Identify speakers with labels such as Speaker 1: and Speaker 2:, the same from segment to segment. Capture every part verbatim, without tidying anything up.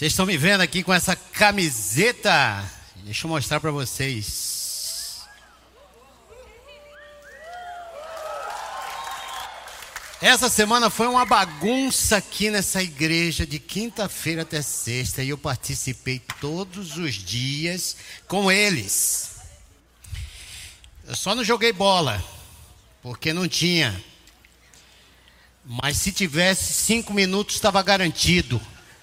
Speaker 1: Vocês estão me vendo aqui com essa camiseta? Deixa eu mostrar para vocês. Essa semana foi uma bagunça aqui nessa igreja de quinta-feira até sexta e eu participei todos os dias com eles. Eu só não joguei bola, porque não tinha. Mas se tivesse cinco minutos estava garantido.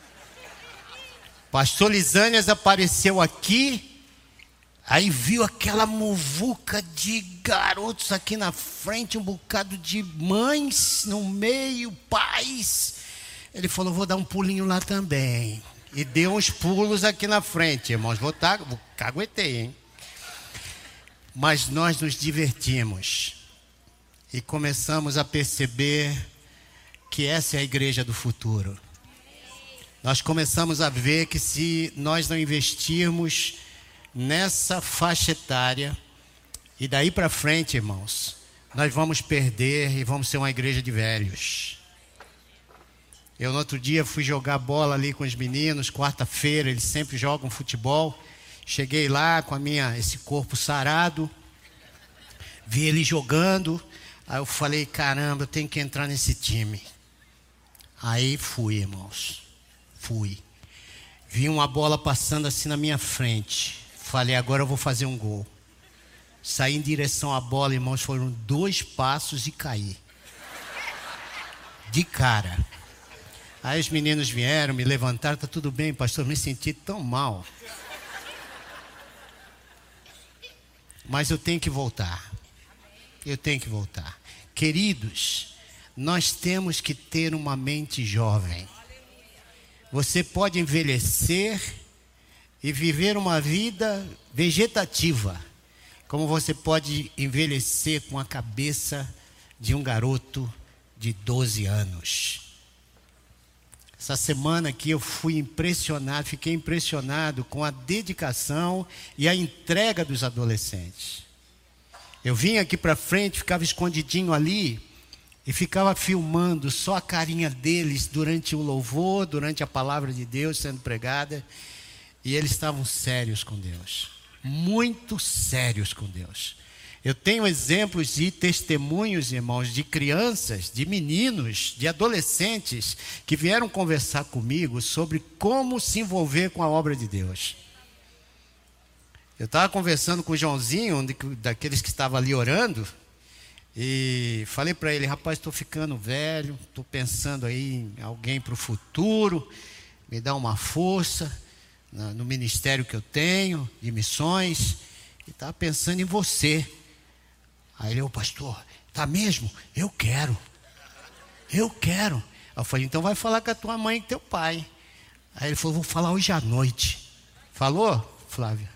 Speaker 1: Pastor Lisânias apareceu aqui, aí viu aquela muvuca de garotos aqui na frente, um bocado de mães no meio, pais. Ele falou, vou dar um pulinho lá também. E deu uns pulos aqui na frente, irmãos, vou tá, vou, caguetei, hein? Mas nós nos divertimos e começamos a perceber que essa é a igreja do futuro. Nós começamos a ver que se nós não investirmos nessa faixa etária, e daí para frente, irmãos, nós vamos perder e vamos ser uma igreja de velhos. Eu no outro dia fui jogar bola ali com os meninos, quarta-feira, eles sempre jogam futebol. Cheguei lá com a minha, esse corpo sarado, vi eles jogando, aí eu falei, caramba, eu tenho que entrar nesse time. Aí fui, irmãos. Fui. Vi uma bola passando assim na minha frente. Falei, agora eu vou fazer um gol. Saí em direção à bola, irmãos, foram dois passos e caí. De cara. Aí os meninos vieram, me levantaram, tá tudo bem, pastor, me senti tão mal. Mas eu tenho que voltar. Eu tenho que voltar. Queridos, nós temos que ter uma mente jovem. Você pode envelhecer e viver uma vida vegetativa, como você pode envelhecer com a cabeça de um garoto de doze anos. Essa semana aqui eu fui impressionado, fiquei impressionado com a dedicação e a entrega dos adolescentes. Eu vim aqui para frente, ficava escondidinho ali, e ficava filmando só a carinha deles durante o louvor, durante a palavra de Deus sendo pregada. E eles estavam sérios com Deus. Muito sérios com Deus. Eu tenho exemplos e testemunhos, irmãos, de crianças, de meninos, de adolescentes que vieram conversar comigo sobre como se envolver com a obra de Deus. Eu estava conversando com o Joãozinho, um daqueles que estava ali orando, e falei para ele, rapaz, estou ficando velho, estou pensando aí em alguém para o futuro, me dá uma força no, no ministério que eu tenho, de missões, e estava pensando em você. Aí ele, ô pastor, tá mesmo? Eu quero, eu quero. Aí eu falei, então vai falar com a tua mãe e com teu pai. Aí ele falou, vou falar hoje à noite. Falou, Flávia?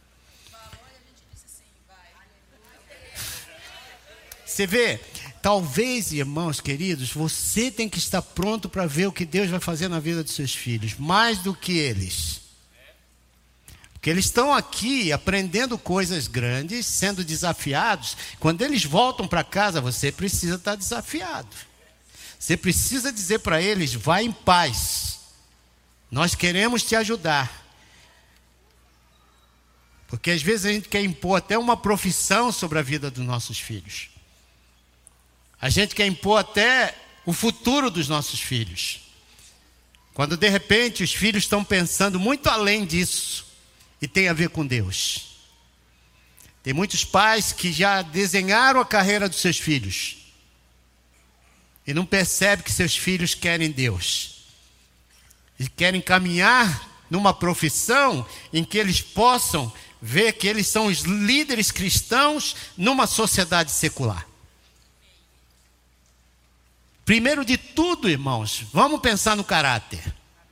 Speaker 1: Você vê, talvez, irmãos queridos, você tem que estar pronto para ver o que Deus vai fazer na vida dos seus filhos, mais do que eles. Porque eles estão aqui aprendendo coisas grandes, sendo desafiados. Quando eles voltam para casa, você precisa estar desafiado. Você precisa dizer para eles, vai em paz. Nós queremos te ajudar. Porque às vezes a gente quer impor até uma profissão sobre a vida dos nossos filhos. A gente quer impor até o futuro dos nossos filhos. Quando de repente os filhos estão pensando muito além disso e tem a ver com Deus. Tem muitos pais que já desenharam a carreira dos seus filhos e não percebem que seus filhos querem Deus. E querem caminhar numa profissão em que eles possam ver que eles são os líderes cristãos numa sociedade secular. Primeiro de tudo, irmãos, vamos pensar no caráter.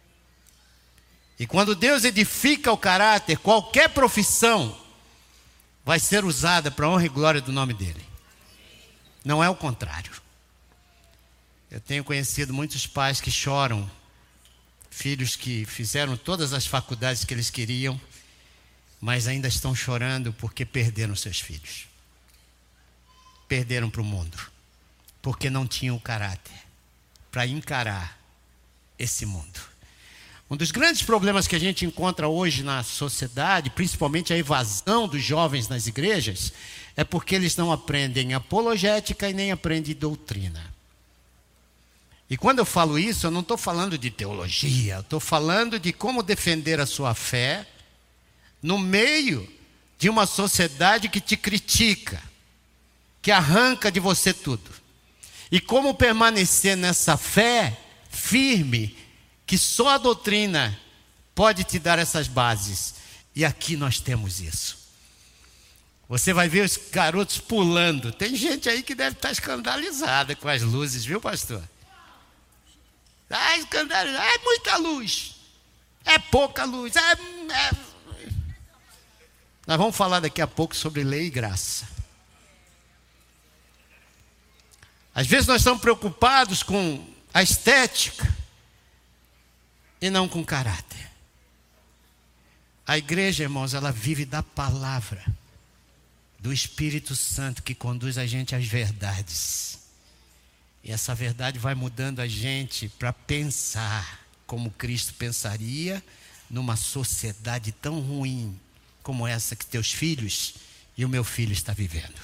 Speaker 1: E quando Deus edifica o caráter, qualquer profissão vai ser usada para a honra e glória do nome dele. Não é o contrário. Eu tenho conhecido muitos pais que choram, filhos que fizeram todas as faculdades que eles queriam, mas ainda estão chorando porque perderam seus filhos. Perderam para o mundo. Porque não tinham o caráter para encarar esse mundo. Um dos grandes problemas que a gente encontra hoje na sociedade, principalmente a evasão dos jovens nas igrejas, é porque eles não aprendem apologética e nem aprendem doutrina. E quando eu falo isso, eu não estou falando de teologia, eu estou falando de como defender a sua fé no meio de uma sociedade que te critica, que arranca de você tudo. E como permanecer nessa fé firme, que só a doutrina pode te dar essas bases. E aqui nós temos isso. Você vai ver os garotos pulando. Tem gente aí que deve estar escandalizada com as luzes, viu, pastor? Ah, escandalizada. É muita luz. É pouca luz. É, é... Nós vamos falar daqui a pouco sobre lei e graça. Às vezes nós estamos preocupados com a estética e não com caráter. A igreja, irmãos, ela vive da palavra, do Espírito Santo que conduz a gente às verdades. E essa verdade vai mudando a gente para pensar como Cristo pensaria numa sociedade tão ruim como essa que teus filhos e o meu filho está vivendo.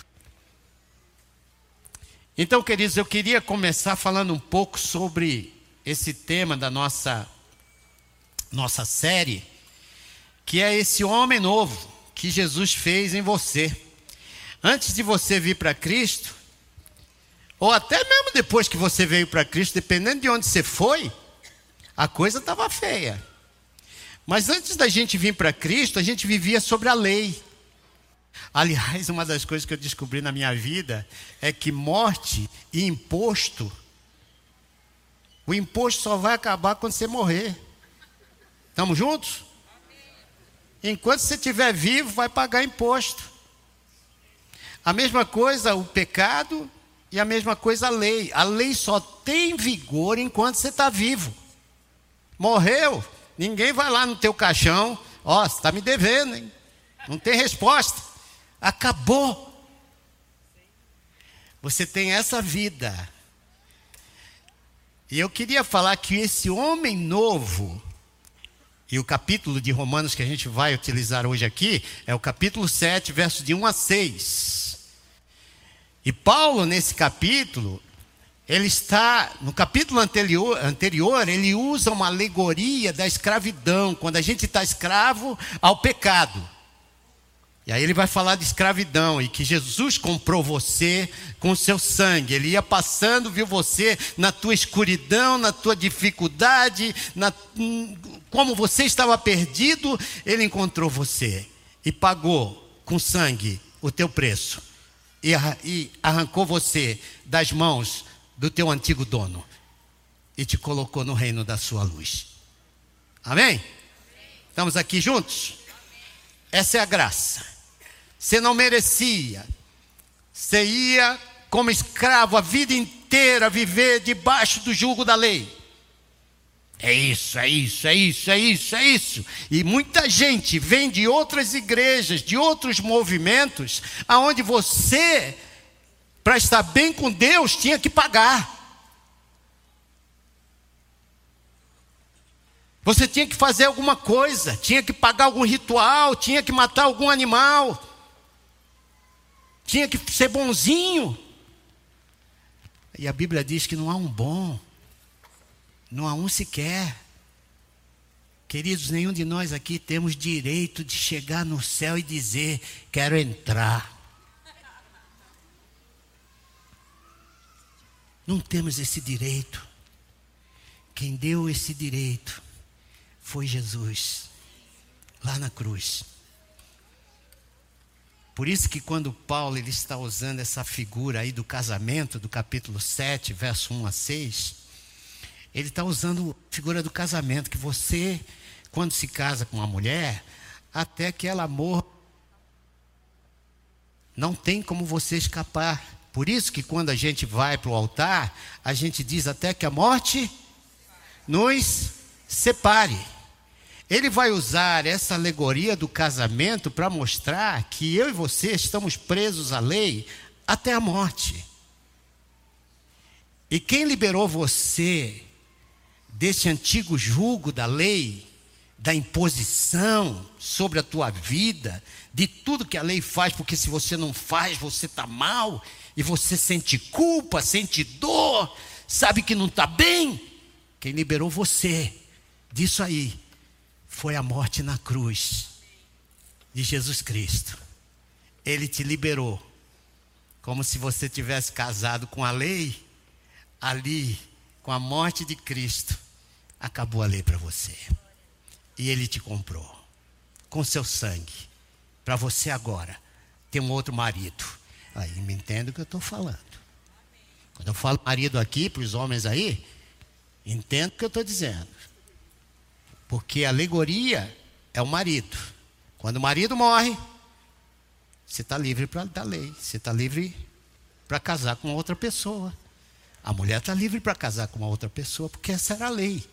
Speaker 1: Então, queridos, eu queria começar falando um pouco sobre esse tema da nossa, nossa série, que é esse homem novo que Jesus fez em você. Antes de você vir para Cristo, ou até mesmo depois que você veio para Cristo, dependendo de onde você foi, a coisa estava feia. Mas antes da gente vir para Cristo, a gente vivia sobre a lei. Aliás, uma das coisas que eu descobri na minha vida é que morte e imposto, o imposto só vai acabar quando você morrer. Estamos juntos? Enquanto você estiver vivo, vai pagar imposto. A mesma coisa o pecado e a mesma coisa a lei. A lei só tem vigor enquanto você está vivo. Morreu, ninguém vai lá no teu caixão, ó, oh, você está me devendo, hein? Não tem resposta. Acabou. Você tem essa vida. E eu queria falar que esse homem novo, e o capítulo de Romanos que a gente vai utilizar hoje aqui, é o capítulo sete, versos de um a seis. E Paulo, nesse capítulo, ele está, no capítulo anterior, anterior, ele usa uma alegoria da escravidão, quando a gente está escravo ao pecado. E aí ele vai falar de escravidão e que Jesus comprou você com o seu sangue. Ele ia passando, viu você na tua escuridão, na tua dificuldade, na, como você estava perdido, ele encontrou você e pagou com sangue o teu preço. E, e arrancou você das mãos do teu antigo dono e te colocou no reino da sua luz. Amém? Estamos aqui juntos? Essa é a graça. Você não merecia. Você ia como escravo a vida inteira viver debaixo do jugo da lei. É isso, é isso, é isso, é isso, é isso. E muita gente vem de outras igrejas, de outros movimentos, aonde você, para estar bem com Deus, tinha que pagar. Você tinha que fazer alguma coisa, tinha que pagar algum ritual, tinha que matar algum animal, tinha que ser bonzinho. E a Bíblia diz que não há um bom, não há um sequer. Queridos, nenhum de nós aqui temos direito de chegar no céu e dizer, quero entrar. Não temos esse direito. Quem deu esse direito foi Jesus, lá na cruz. Por isso que quando Paulo ele está usando essa figura aí do casamento, do capítulo sete, verso um a seis, ele está usando a figura do casamento, que você, quando se casa com uma mulher, até que ela morra, não tem como você escapar. Por isso que quando a gente vai para o altar, a gente diz até que a morte nos separe. Ele vai usar essa alegoria do casamento para mostrar que eu e você estamos presos à lei até a morte. E quem liberou você desse antigo jugo da lei, da imposição sobre a tua vida, de tudo que a lei faz, porque se você não faz, você está mal, e você sente culpa, sente dor, sabe que não está bem. Quem liberou você disso aí foi a morte na cruz de Jesus Cristo. Ele te liberou, como se você tivesse casado com a lei. Ali, com a morte de Cristo, acabou a lei para você. E Ele te comprou com seu sangue, para você agora ter um outro marido. Aí me entende o que eu estou falando. Quando eu falo marido aqui, para os homens aí, entendo o que eu estou dizendo. Porque a alegoria é o marido. Quando o marido morre, você está livre pra, da lei. Você está livre para casar com outra pessoa. A mulher está livre para casar com uma outra pessoa, porque essa era a lei.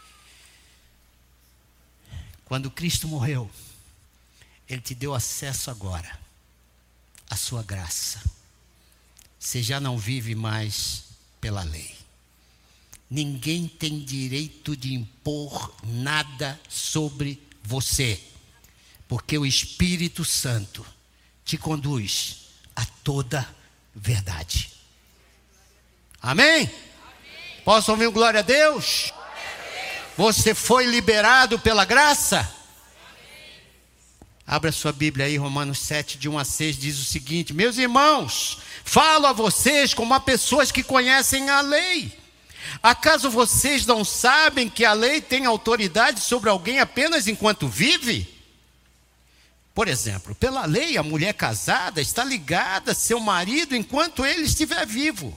Speaker 1: Quando Cristo morreu, Ele te deu acesso agora à sua graça. Você já não vive mais pela lei. Ninguém tem direito de impor nada sobre você, porque o Espírito Santo te conduz a toda verdade. Amém? Amém. Posso ouvir um glória a Deus? Glória a Deus. Você foi liberado pela graça? Amém. Abra sua Bíblia aí, Romanos sete, de um a seis, diz o seguinte: meus irmãos, falo a vocês como a pessoas que conhecem a lei. Acaso vocês não sabem que a lei tem autoridade sobre alguém apenas enquanto vive? Por exemplo, pela lei, a mulher casada está ligada a seu marido enquanto ele estiver vivo.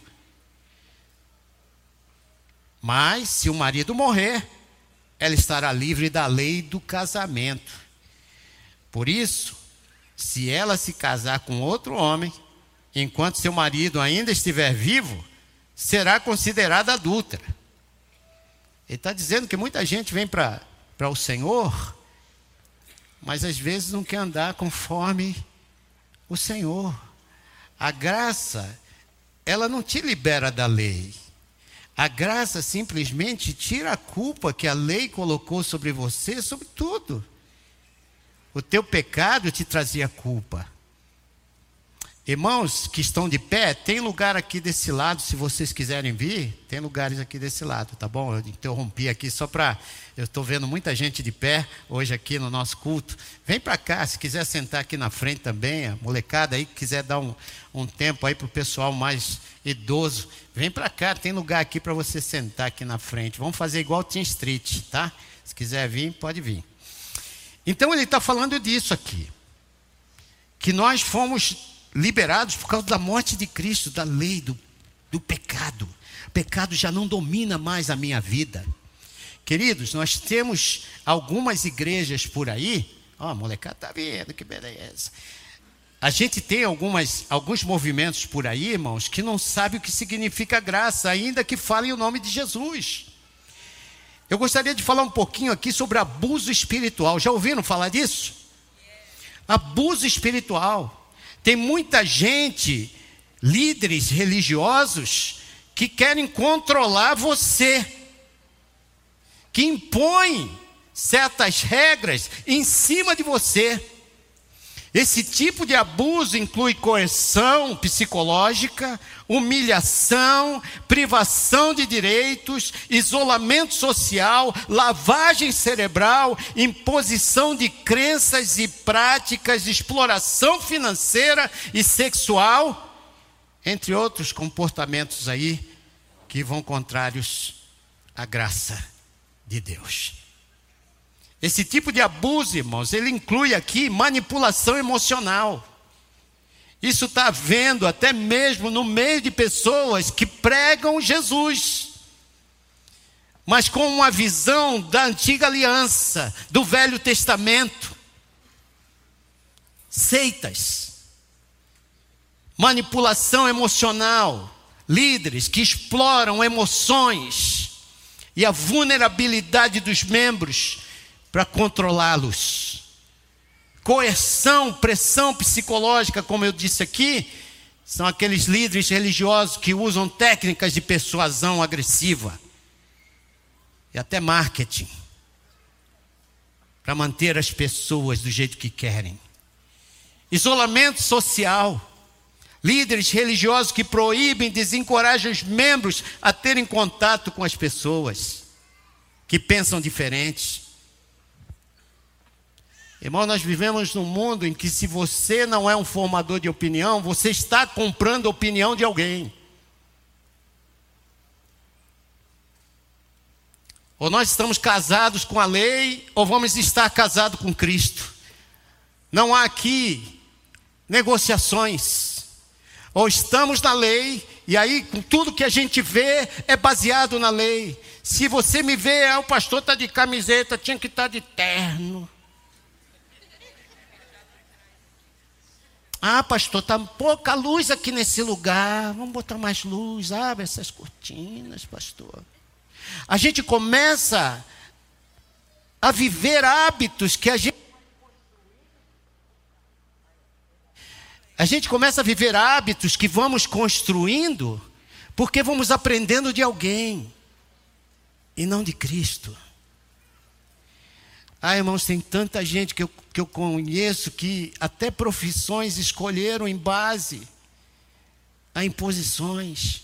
Speaker 1: Mas, se o marido morrer, ela estará livre da lei do casamento. Por isso, se ela se casar com outro homem, enquanto seu marido ainda estiver vivo, será considerada adúltera. Ele está dizendo que muita gente vem para para o Senhor, mas às vezes não quer andar conforme o Senhor. A graça, ela não te libera da lei. A graça simplesmente tira a culpa que a lei colocou sobre você, sobre tudo. O teu pecado te trazia culpa. Irmãos que estão de pé, tem lugar aqui desse lado, se vocês quiserem vir, tem lugares aqui desse lado, tá bom? Eu interrompi aqui só para... Eu estou vendo muita gente de pé hoje aqui no nosso culto. Vem para cá, se quiser sentar aqui na frente também, a molecada aí que quiser dar um, um tempo aí para o pessoal mais idoso, vem para cá, tem lugar aqui para você sentar aqui na frente. Vamos fazer igual o Team Street, tá? Se quiser vir, pode vir. Então ele está falando disso aqui, que nós fomos liberados por causa da morte de Cristo, da lei, do, do pecado. O pecado já não domina mais a minha vida. Queridos, nós temos algumas igrejas por aí. Ó, a molecada está vendo, que beleza. A gente tem algumas, alguns movimentos por aí, irmãos, que não sabem o que significa graça, ainda que falem o nome de Jesus. Eu gostaria de falar um pouquinho aqui sobre abuso espiritual. Já ouviram falar disso? Abuso espiritual. Tem muita gente, líderes religiosos, que querem controlar você, que impõem certas regras em cima de você. Esse tipo de abuso inclui coerção psicológica, humilhação, privação de direitos, isolamento social, lavagem cerebral, imposição de crenças e práticas, exploração financeira e sexual, entre outros comportamentos aí que vão contrários à graça de Deus. Esse tipo de abuso, irmãos, ele inclui aqui manipulação emocional. Isso está havendo até mesmo no meio de pessoas que pregam Jesus, mas com uma visão da antiga aliança, do Velho Testamento. Seitas, manipulação emocional, líderes que exploram emoções e a vulnerabilidade dos membros para controlá-los. Coerção, pressão psicológica, como eu disse aqui, são aqueles líderes religiosos que usam técnicas de persuasão agressiva. e até marketing, para manter as pessoas do jeito que querem. Isolamento social, líderes religiosos que proíbem, desencorajam os membros a terem contato com as pessoas que pensam diferente. Irmão, nós vivemos num mundo em que, se você não é um formador de opinião, você está comprando a opinião de alguém. Ou nós estamos casados com a lei, ou vamos estar casados com Cristo. Não há aqui negociações. Ou estamos na lei, e aí tudo que a gente vê é baseado na lei. Se você me vê, ah, o pastor está de camiseta, tinha que estar de terno. Ah, pastor, está pouca luz aqui nesse lugar. Vamos botar mais luz. Abre essas cortinas, pastor. A gente começa a viver hábitos que a gente... A gente começa a viver hábitos que vamos construindo porque vamos aprendendo de alguém e não de Cristo. Ah, irmãos, tem tanta gente que eu, que eu conheço que até profissões escolheram em base a imposições.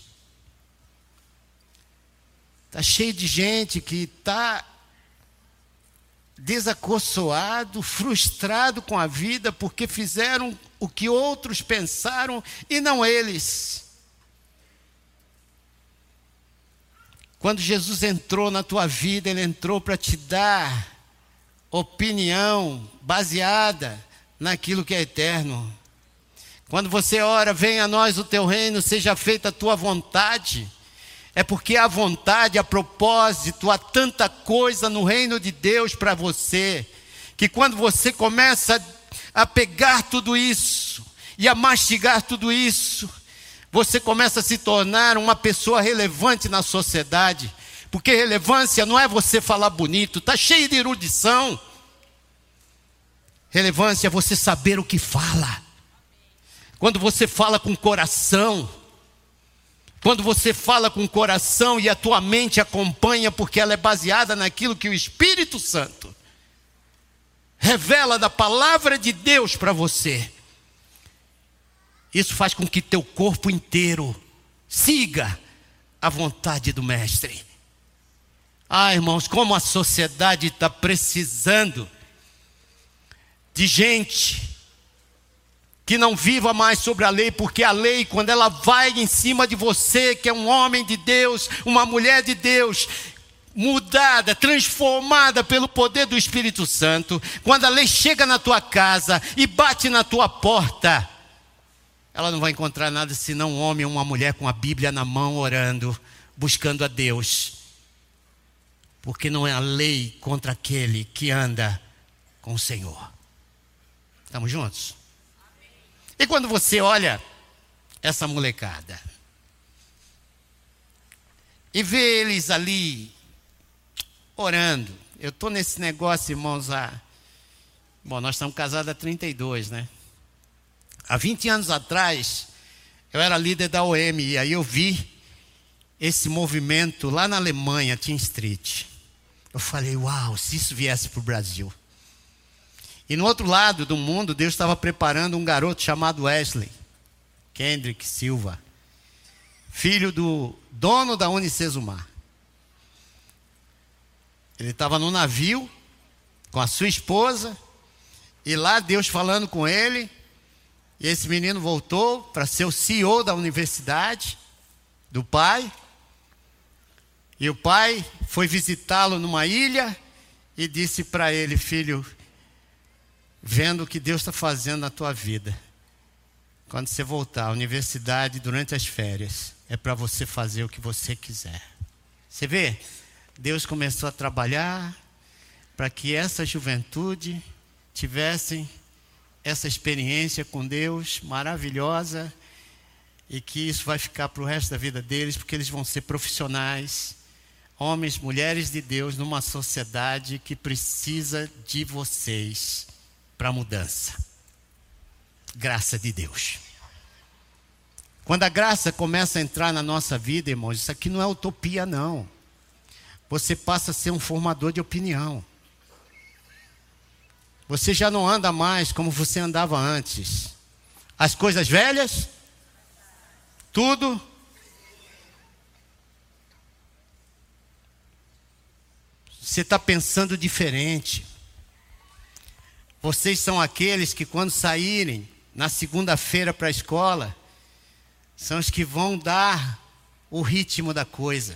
Speaker 1: Está cheio de gente que está desacossoado, frustrado com a vida, porque fizeram o que outros pensaram e não eles. Quando Jesus entrou na tua vida, Ele entrou para te dar opinião baseada naquilo que é eterno. Quando você ora, venha a nós o teu reino, seja feita a tua vontade, é porque há vontade, há propósito, há tanta coisa no reino de Deus para você, que quando você começa a pegar tudo isso e a mastigar tudo isso, você começa a se tornar uma pessoa relevante na sociedade. Porque relevância não é você falar bonito, está cheio de erudição. Relevância é você saber o que fala. Quando você fala com o coração, quando você fala com o coração e a tua mente acompanha, porque ela é baseada naquilo que o Espírito Santo revela da palavra de Deus para você. Isso faz com que teu corpo inteiro siga a vontade do Mestre. Ah, irmãos, como a sociedade está precisando de gente que não viva mais sobre a lei, porque a lei, quando ela vai em cima de você, que é um homem de Deus, uma mulher de Deus, mudada, transformada pelo poder do Espírito Santo, quando a lei chega na tua casa e bate na tua porta, ela não vai encontrar nada senão um homem ou uma mulher com a Bíblia na mão, orando, buscando a Deus. Porque não é a lei contra aquele que anda com o Senhor. Estamos juntos? E quando você olha essa molecada e vê eles ali orando, eu estou nesse negócio, irmãos, há... Bom, nós estamos casados há trinta e dois, né? Há vinte anos atrás, eu era líder da O M, e aí eu vi esse movimento lá na Alemanha, Teen Street. Eu falei, uau, se isso viesse para o Brasil. E no outro lado do mundo, Deus estava preparando um garoto chamado Wesley Kendrick Silva, filho do dono da Unicesumar. Ele estava no navio com a sua esposa, e lá Deus falando com ele, e esse menino voltou para ser o C E O da universidade do pai. E o pai foi visitá-lo numa ilha e disse para ele, filho, vendo o que Deus está fazendo na tua vida, quando você voltar à universidade durante as férias, é para você fazer o que você quiser. Você vê? Deus começou a trabalhar para que essa juventude tivessem essa experiência com Deus maravilhosa, e que isso vai ficar para o resto da vida deles, porque eles vão ser profissionais, homens, mulheres de Deus, numa sociedade que precisa de vocês para a mudança. Graça de Deus. Quando a graça começa a entrar na nossa vida, irmãos, isso aqui não é utopia, não. você passa a ser um formador de opinião. Você já não anda mais como você andava antes. As coisas velhas, tudo. Você está pensando diferente. Vocês são aqueles que, quando saírem na segunda-feira para a escola, são os que vão dar o ritmo da coisa.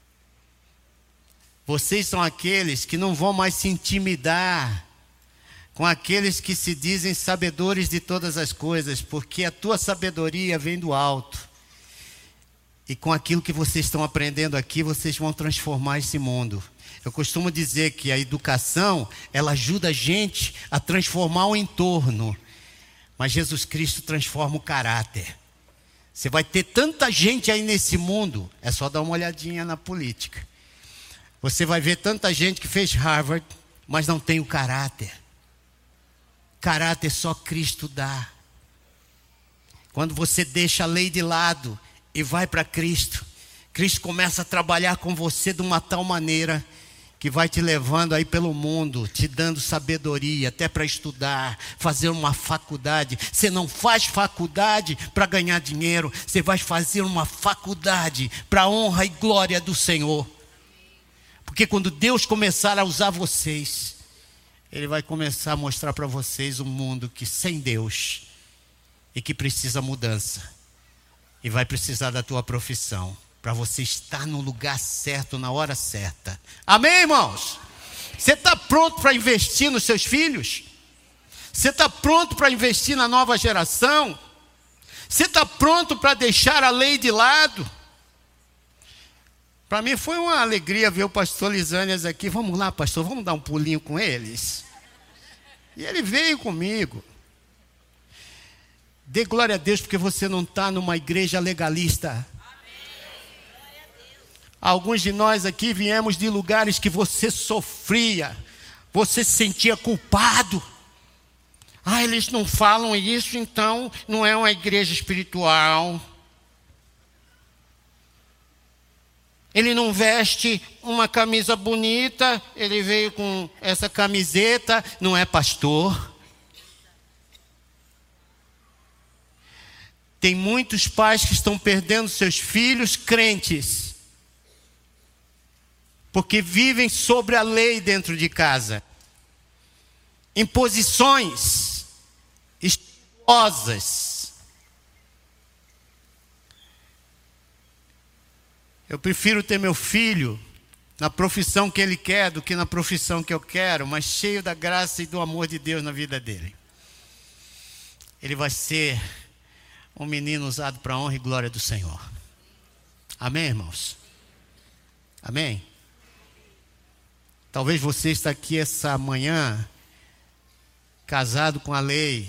Speaker 1: Vocês são aqueles que não vão mais se intimidar com aqueles que se dizem sabedores de todas as coisas, porque a tua sabedoria vem do alto. E com aquilo que vocês estão aprendendo aqui, vocês vão transformar esse mundo. Eu costumo dizer que a educação, ela ajuda a gente a transformar o entorno. Mas Jesus Cristo transforma o caráter. Você vai ter tanta gente aí nesse mundo, é só dar uma olhadinha na política. Você vai ver tanta gente que fez Harvard, mas não tem o caráter. Caráter só Cristo dá. Quando você deixa a lei de lado e vai para Cristo, Cristo começa a trabalhar com você de uma tal maneira que vai te levando aí pelo mundo, te dando sabedoria, até para estudar, fazer uma faculdade. Você não faz faculdade para ganhar dinheiro, você vai fazer uma faculdade para a honra e glória do Senhor. Porque quando Deus começar a usar vocês, Ele vai começar a mostrar para vocês um mundo que sem Deus e que precisa mudança. E vai precisar da tua profissão, para você estar no lugar certo, na hora certa. Amém, irmãos? Você está pronto para investir nos seus filhos? Você está pronto para investir na nova geração? Você está pronto para deixar a lei de lado? Para mim foi uma alegria ver o pastor Lisânias aqui. Vamos lá, pastor, vamos dar um pulinho com eles? E ele veio comigo. Dê glória a Deus, porque você não está numa igreja legalista. Alguns de nós aqui viemos de lugares que você sofria, você se sentia culpado. Ah, eles não falam isso, então não é uma igreja espiritual. Ele não veste uma camisa bonita, ele veio com essa camiseta, não é pastor. Tem muitos pais que estão perdendo seus filhos crentes, porque vivem sobre a lei dentro de casa. Imposições espirituosas. Eu prefiro ter meu filho na profissão que ele quer do que na profissão que eu quero, mas cheio da graça e do amor de Deus na vida dele. Ele vai ser um menino usado para a honra e glória do Senhor. Amém, irmãos? Amém? Talvez você está aqui essa manhã, casado com a lei,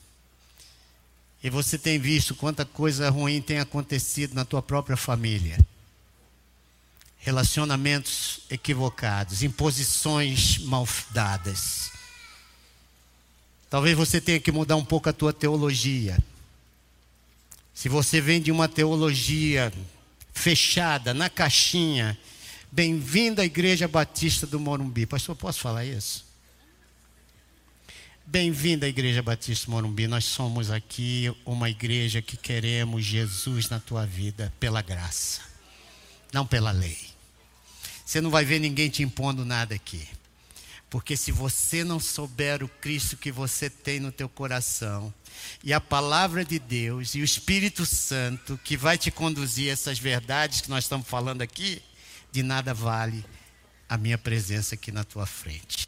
Speaker 1: e você tem visto quanta coisa ruim tem acontecido na tua própria família. Relacionamentos equivocados, imposições mal dadas. Talvez você tenha que mudar um pouco a tua teologia. Se você vem de uma teologia fechada, na caixinha, bem-vindo à Igreja Batista do Morumbi. Pastor, posso falar isso? Bem-vindo à Igreja Batista do Morumbi. Nós somos aqui uma igreja que queremos Jesus na tua vida pela graça, não pela lei. Você não vai ver ninguém te impondo nada aqui. Porque se você não souber o Cristo que você tem no teu coração, e a palavra de Deus, e o Espírito Santo, que vai te conduzir a essas verdades que nós estamos falando aqui, de nada vale a minha presença aqui na tua frente.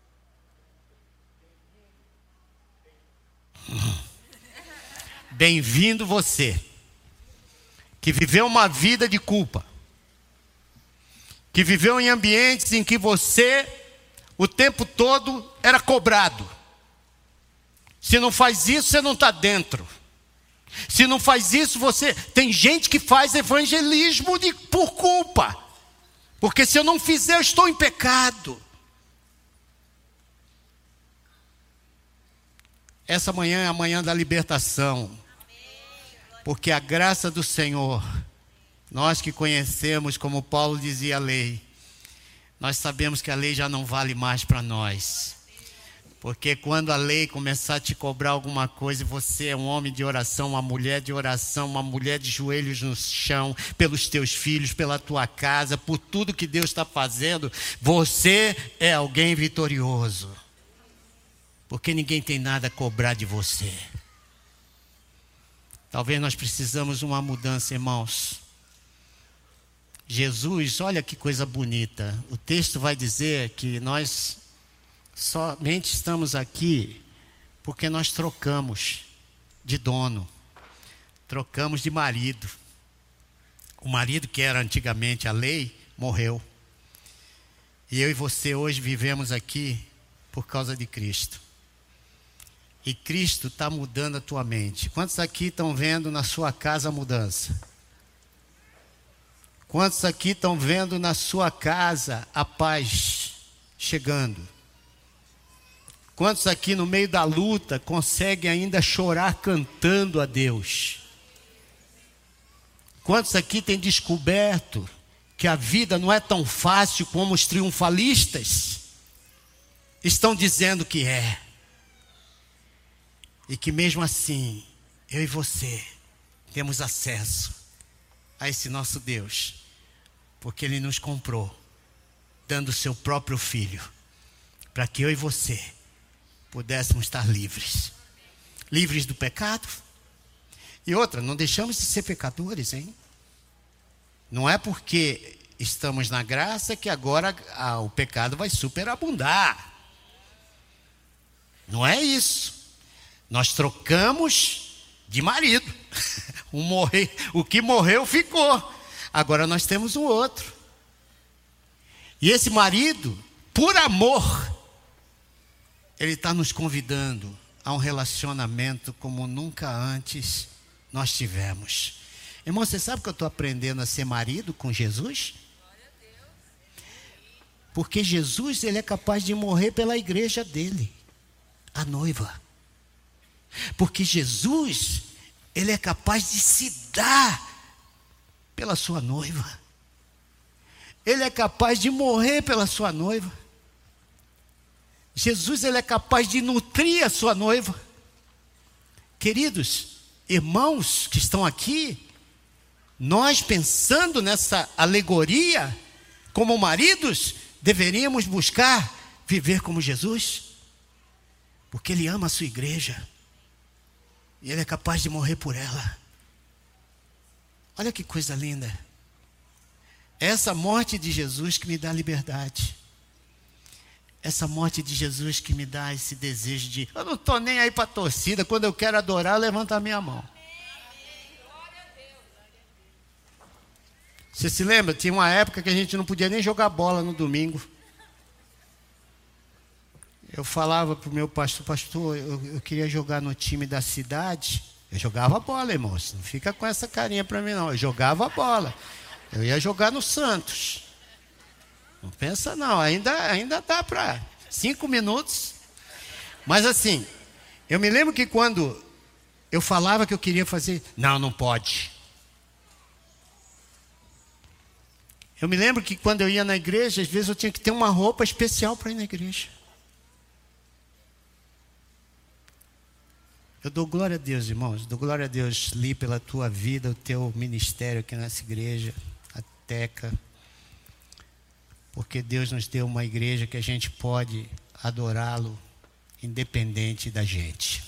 Speaker 1: Bem-vindo você, que viveu uma vida de culpa, que viveu em ambientes em que você, o tempo todo, era cobrado. Se não faz isso, você não está dentro. Se não faz isso, você... Tem gente que faz evangelismo de, por culpa. Porque se eu não fizer, eu estou em pecado. Essa manhã é a manhã da libertação. Porque a graça do Senhor, nós que conhecemos, como Paulo dizia a lei, nós sabemos que a lei já não vale mais para nós. Porque quando a lei começar a te cobrar alguma coisa, e você é um homem de oração, uma mulher de oração, uma mulher de joelhos no chão, pelos teus filhos, pela tua casa, por tudo que Deus está fazendo, você é alguém vitorioso. Porque ninguém tem nada a cobrar de você. Talvez nós precisamos de uma mudança, irmãos. Jesus, olha que coisa bonita. O texto vai dizer que nós somente estamos aqui porque nós trocamos de dono. Trocamos de marido. O marido que era antigamente a lei, morreu. E eu e você hoje vivemos aqui por causa de Cristo. E Cristo está mudando a tua mente. Quantos aqui estão vendo na sua casa a mudança? Quantos aqui estão vendo na sua casa a paz chegando? Quantos aqui no meio da luta conseguem ainda chorar cantando a Deus? Quantos aqui têm descoberto que a vida não é tão fácil como os triunfalistas estão dizendo que é? E que mesmo assim, eu e você temos acesso a esse nosso Deus, porque Ele nos comprou, dando o seu próprio Filho, para que eu e você pudéssemos estar livres. Livres do pecado. E outra, não deixamos de ser pecadores, hein? Não é porque estamos na graça que agora ah, o pecado vai superabundar. Não é isso. Nós trocamos de marido. O, morrer, o que morreu ficou. Agora nós temos um outro. E esse marido, por amor, ele está nos convidando a um relacionamento como nunca antes nós tivemos. Irmão, você sabe que eu estou aprendendo a ser marido com Jesus? Porque Jesus, ele é capaz de morrer pela igreja dele, a noiva. Porque Jesus, ele é capaz de se dar pela sua noiva. Ele é capaz de morrer pela sua noiva. Jesus, ele é capaz de nutrir a sua noiva. Queridos irmãos que estão aqui, nós pensando nessa alegoria, como maridos, deveríamos buscar viver como Jesus, porque Ele ama a sua igreja, e Ele é capaz de morrer por ela. Olha que coisa linda. É essa morte de Jesus que me dá liberdade. Essa morte de Jesus que me dá esse desejo de, eu não estou nem aí para a torcida, quando eu quero adorar, eu levanto a minha mão. Você se lembra? Tinha uma época que a gente não podia nem jogar bola no domingo. Eu falava para o meu pastor, pastor, eu, eu queria jogar no time da cidade. Eu jogava bola, irmãos, não fica com essa carinha para mim não, eu jogava bola. Eu ia jogar no Santos. Não pensa não, ainda, ainda dá para cinco minutos. Mas assim, eu me lembro que quando eu falava que eu queria fazer, não, não pode. Eu me lembro que quando eu ia na igreja, às vezes eu tinha que ter uma roupa especial para ir na igreja. Eu dou glória a Deus, irmãos, dou glória a Deus, Li, pela tua vida, o teu ministério aqui nessa igreja, a Teca. Porque Deus nos deu uma igreja que a gente pode adorá-lo independente da gente.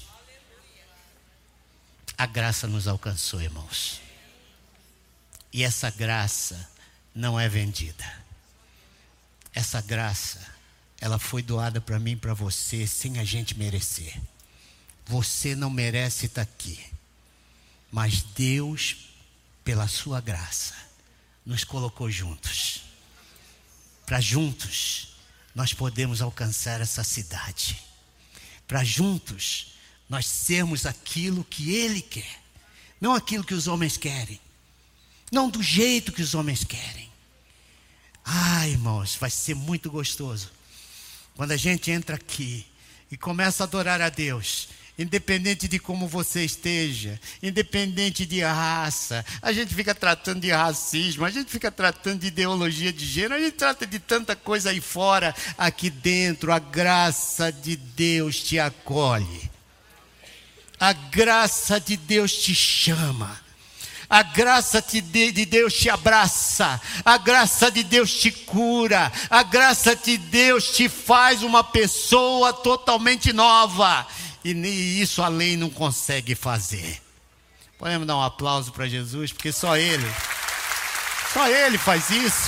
Speaker 1: A graça nos alcançou, irmãos. E essa graça não é vendida. Essa graça, ela foi doada para mim e para você sem a gente merecer. Você não merece estar aqui. Mas Deus, pela sua graça, nos colocou juntos. Para juntos nós podemos alcançar essa cidade. Para juntos nós sermos aquilo que Ele quer. Não aquilo que os homens querem. Não do jeito que os homens querem. Ah, irmãos, vai ser muito gostoso. Quando a gente entra aqui e começa a adorar a Deus. Independente de como você esteja, independente de raça, a gente fica tratando de racismo, a gente fica tratando de ideologia de gênero, a gente trata de tanta coisa aí fora. Aqui dentro, a graça de Deus te acolhe, a graça de Deus te chama, a graça de Deus te abraça, a graça de Deus te cura, a graça de Deus te faz uma pessoa totalmente nova. E isso a lei não consegue fazer. Podemos dar um aplauso para Jesus, porque só Ele, só Ele faz isso.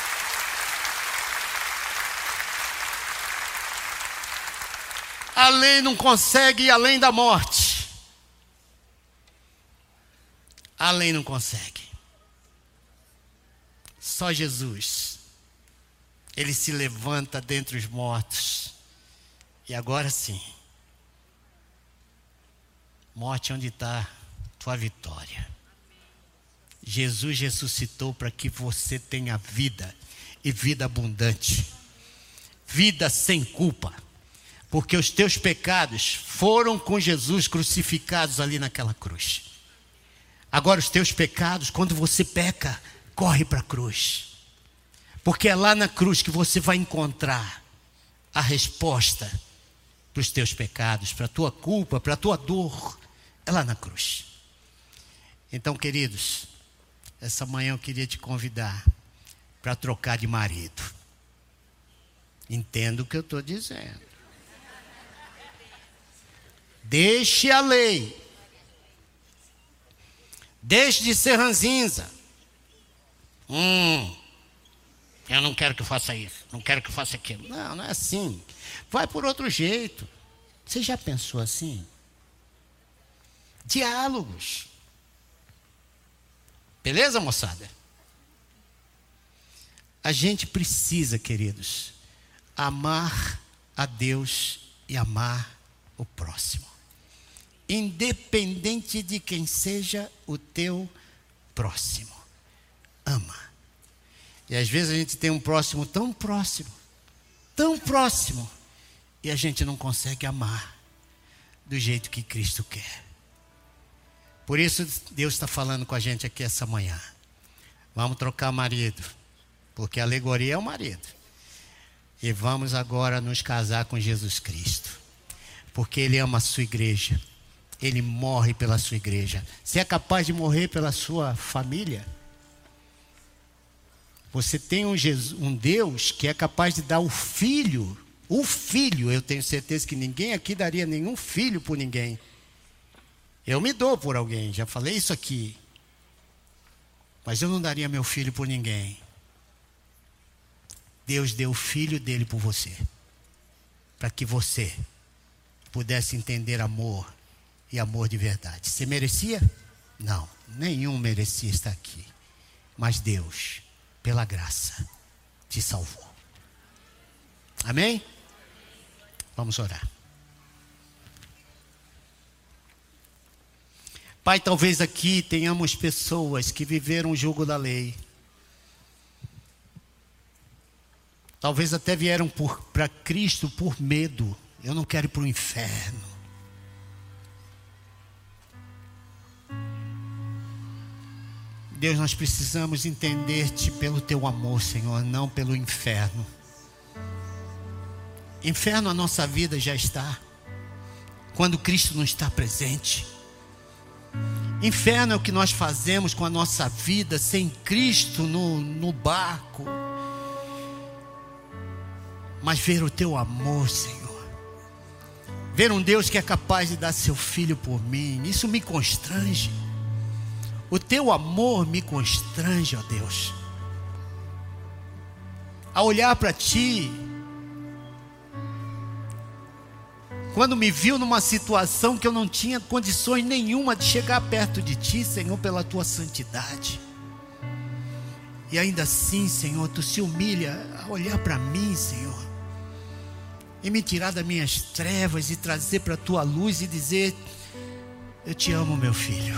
Speaker 1: A lei não consegue ir além da morte. A lei não consegue. Só Jesus. Ele se levanta dentre os mortos. E agora sim. Morte, onde está tua vitória? Jesus ressuscitou para que você tenha vida, e vida abundante, vida sem culpa, porque os teus pecados foram com Jesus crucificados ali naquela cruz. Agora os teus pecados, quando você peca, corre para a cruz, porque é lá na cruz que você vai encontrar a resposta para os teus pecados, para a tua culpa, para a tua dor. É lá na cruz. Então, queridos, essa manhã eu queria te convidar para trocar de marido. Entenda o que eu estou dizendo. Deixe a lei. Deixe de ser ranzinza. Hum, eu não quero que faça isso, não quero que faça aquilo. Não, não é assim. Vai por outro jeito. Você já pensou assim? Diálogos. Beleza, moçada? A gente precisa, queridos, amar a Deus e amar o próximo. Independente de quem seja o teu próximo. Ama. E às vezes a gente tem um próximo tão próximo, tão próximo, e a gente não consegue amar do jeito que Cristo quer. Por isso Deus está falando com a gente aqui essa manhã. Vamos trocar marido, porque a alegoria é o marido. E vamos agora nos casar com Jesus Cristo, porque Ele ama a sua igreja. Ele morre pela sua igreja. Você é capaz de morrer pela sua família? Você tem um, Jesus, um Deus que é capaz de dar o filho. O filho, eu tenho certeza que ninguém aqui daria nenhum filho por ninguém. Eu me dou por alguém, já falei isso aqui. Mas eu não daria meu filho por ninguém. Deus deu o filho dele por você, para que você pudesse entender amor, e amor de verdade. Você merecia? Não, nenhum merecia estar aqui. Mas Deus, pela graça, te salvou. Amém? Vamos orar. Pai, talvez aqui tenhamos pessoas que viveram o jugo da lei. Talvez até vieram para Cristo por medo. Eu não quero ir para o inferno. Deus, nós precisamos entender-te pelo teu amor, Senhor, não pelo inferno. Inferno a nossa vida já está, quando Cristo não está presente. Inferno é o que nós fazemos com a nossa vida sem Cristo no, no barco. Mas ver o teu amor, Senhor, ver um Deus que é capaz de dar seu filho por mim, isso me constrange. O teu amor me constrange, ó Deus, a olhar para ti. Quando me viu numa situação que eu não tinha condições nenhuma de chegar perto de ti, Senhor, pela tua santidade. E ainda assim, Senhor, tu se humilha a olhar para mim, Senhor, e me tirar das minhas trevas e trazer para a tua luz e dizer: eu te amo, meu filho.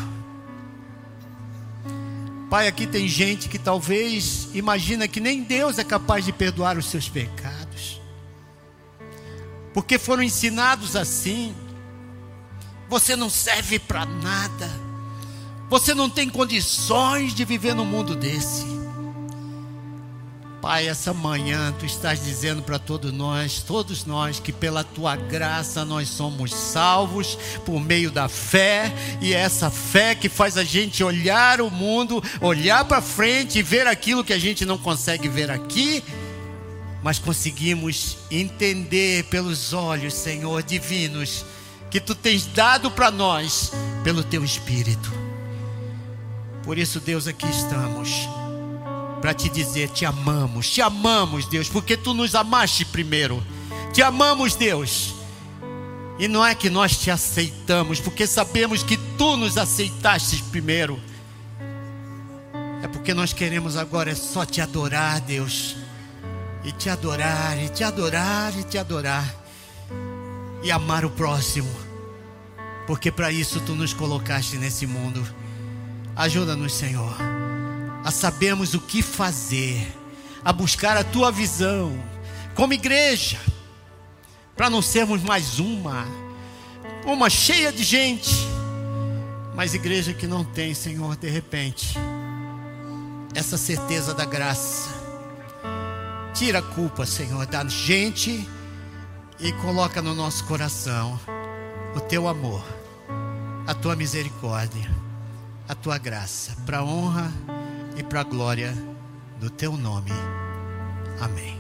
Speaker 1: Pai, aqui tem gente que talvez imagina que nem Deus é capaz de perdoar os seus pecados, porque foram ensinados assim. Você não serve para nada. Você não tem condições de viver num mundo desse. Pai, essa manhã Tu estás dizendo para todos nós, todos nós, que pela Tua graça nós somos salvos por meio da fé, e é essa fé que faz a gente olhar o mundo, olhar para frente e ver aquilo que a gente não consegue ver aqui, mas conseguimos entender pelos olhos, Senhor, divinos, que Tu tens dado para nós pelo Teu Espírito. Por isso, Deus, aqui estamos para Te dizer: Te amamos, Te amamos, Deus, porque Tu nos amaste primeiro. Te amamos, Deus. E não é que nós Te aceitamos, porque sabemos que Tu nos aceitaste primeiro. É porque nós queremos agora é só Te adorar, Deus. E Te adorar, e Te adorar, e Te adorar. E amar o próximo. Porque para isso Tu nos colocaste nesse mundo. Ajuda-nos, Senhor, a sabermos o que fazer, a buscar a Tua visão, como igreja, para não sermos mais uma, uma cheia de gente, mas igreja que não tem, Senhor, de repente, essa certeza da graça. Tira a culpa, Senhor, da gente e coloca no nosso coração o Teu amor, a Tua misericórdia, a Tua graça, para a honra e para a glória do Teu nome. Amém.